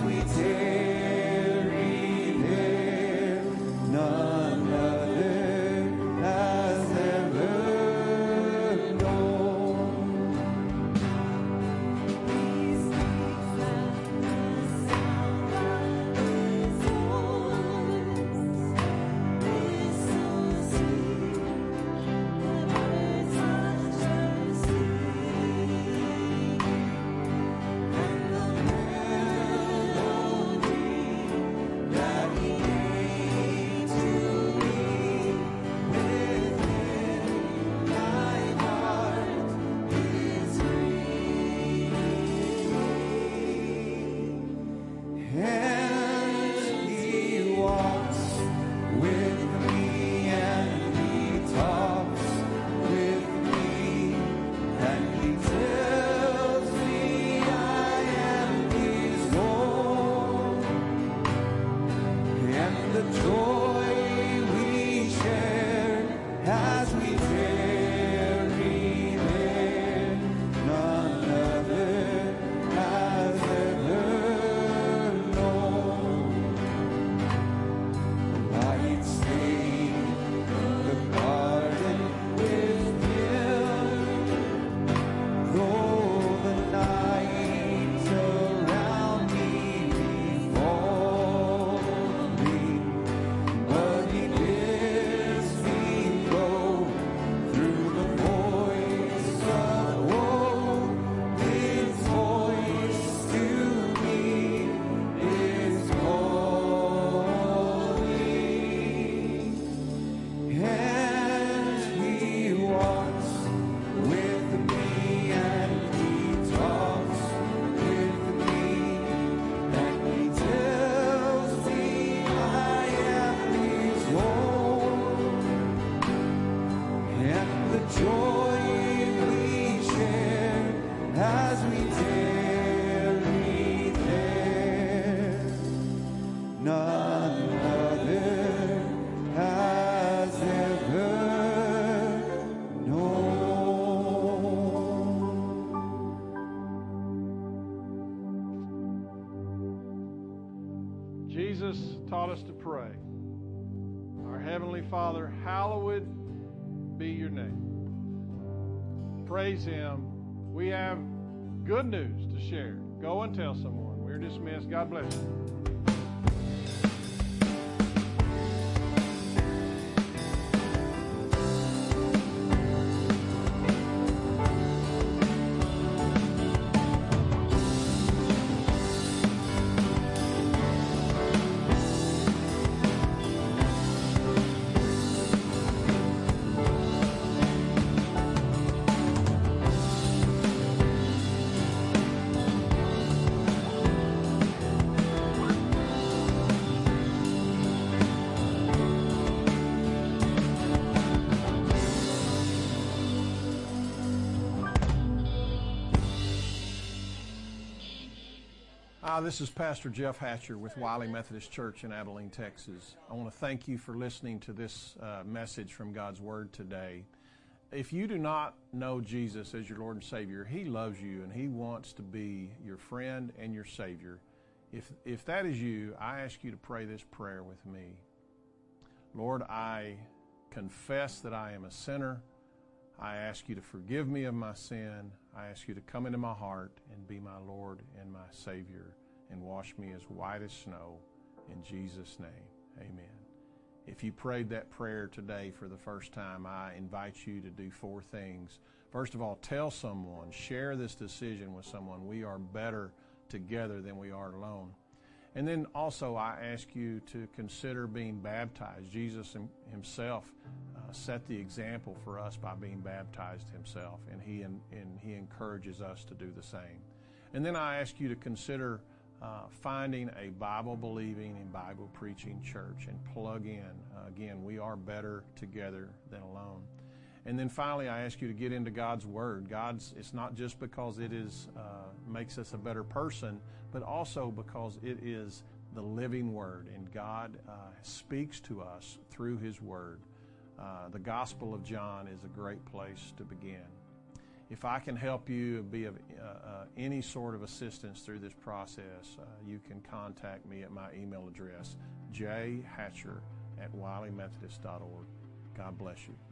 Speaker 2: we tarry there, none other has ever known.
Speaker 9: These things that the sound of His voice, is so sweet that birds touch her sing, and the melody that He gave to me within my heart is free. And He walks with me and He talks with me and He tells me I am His own, and the joy we share as we tarry there, none other has ever known. I can stay in the garden with Him, though the night around me be falling, but He bids me go through the voice of woe. His voice to me is calling, and He walks with me and He talks with me, and He tells me I am His own, and the joy we share as we tarry there, none other has ever known.
Speaker 1: Jesus taught us to pray. Our Heavenly Father, hallowed be your name. Praise Him. We have good news to share. Go and tell someone. We're dismissed. God bless you. This is Pastor Jeff Hatcher with Wiley Methodist Church in Abilene, Texas. I want to thank you for listening to this message from God's Word today. If you do not know Jesus as your Lord and Savior, He loves you and He wants to be your friend and your Savior. If that is you, I ask you to pray this prayer with me. Lord, I confess that I am a sinner. I ask you to forgive me of my sin. I ask you to come into my heart and be my Lord and my Savior and wash me as white as snow. In Jesus' name, amen. If you prayed that prayer today for the first time, I invite you to do 4 things. First of all, tell someone, share this decision with someone. We are better together than we are alone. And then also I ask you to consider being baptized. Jesus Himself set the example for us by being baptized Himself, and He encourages us to do the same. And then I ask you to consider finding a Bible-believing and Bible-preaching church and plug in. Again, we are better together than alone. And then finally, I ask you to get into God's Word. It's not just because it makes us a better person, but also because it is the living Word, and God speaks to us through His Word. The Gospel of John is a great place to begin. if I can help you, be of any sort of assistance through this process, you can contact me at my email address, jhatcher@wileymethodist.org. God bless you.